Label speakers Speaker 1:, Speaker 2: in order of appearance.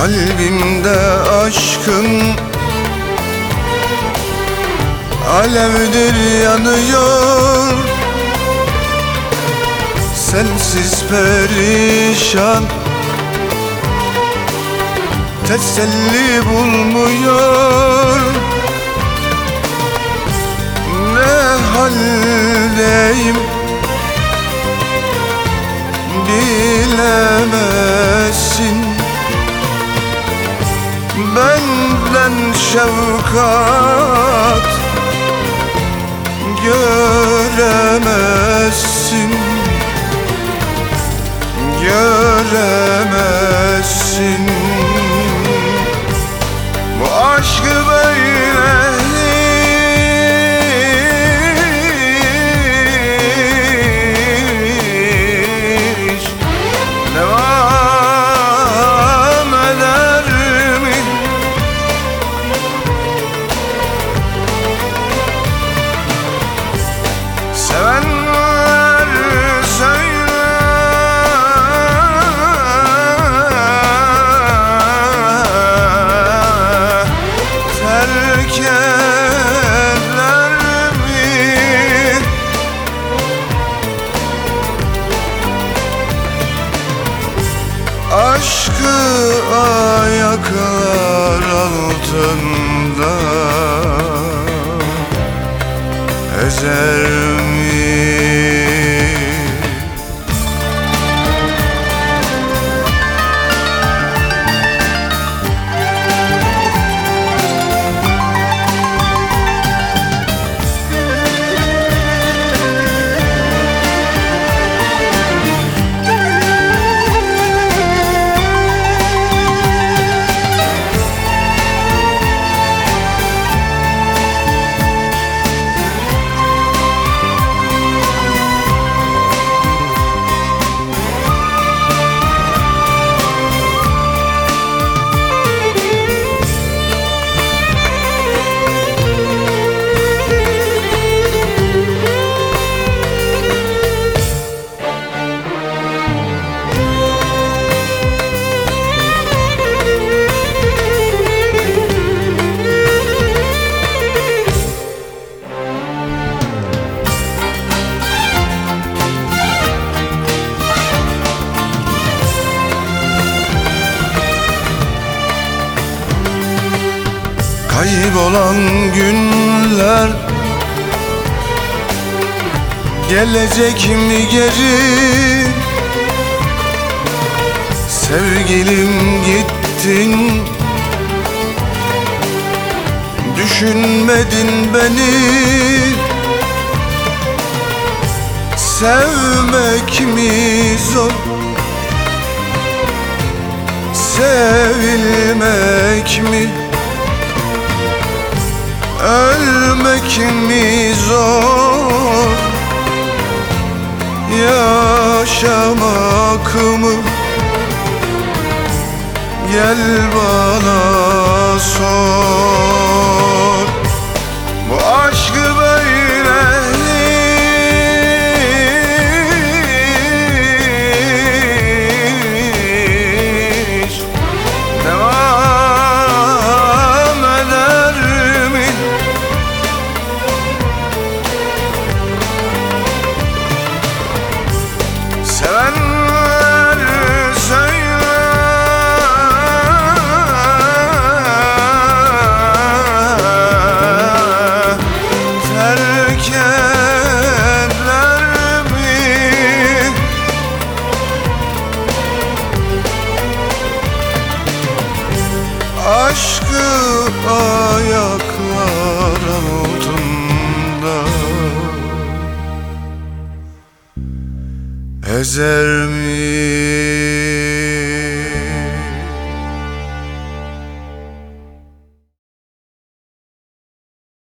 Speaker 1: Kalbimde aşkın alevdir yanıyor. Sensiz perişan, teselli bulmuyor. Ne haldeyim bilemezsin. Benden şefkat göremezsin, göremezsin. Bu aşkı böyle hiç devam eder mi? Sevenler söyler, terk eder mi? Aşkı ayaklar altında ezer mi? Kaybolan günler gelecek mi geri? Sevgilim gittin, düşünmedin beni. Sevmek mi zor, sevilmek mi? Ölmek mi zor, yaşamak mı? Gel bana sor. Bu aşkı böyle hiç devam eder mi? Sevenler söyler, terk eder mi? Aşkı ayaklar altında ezer mi?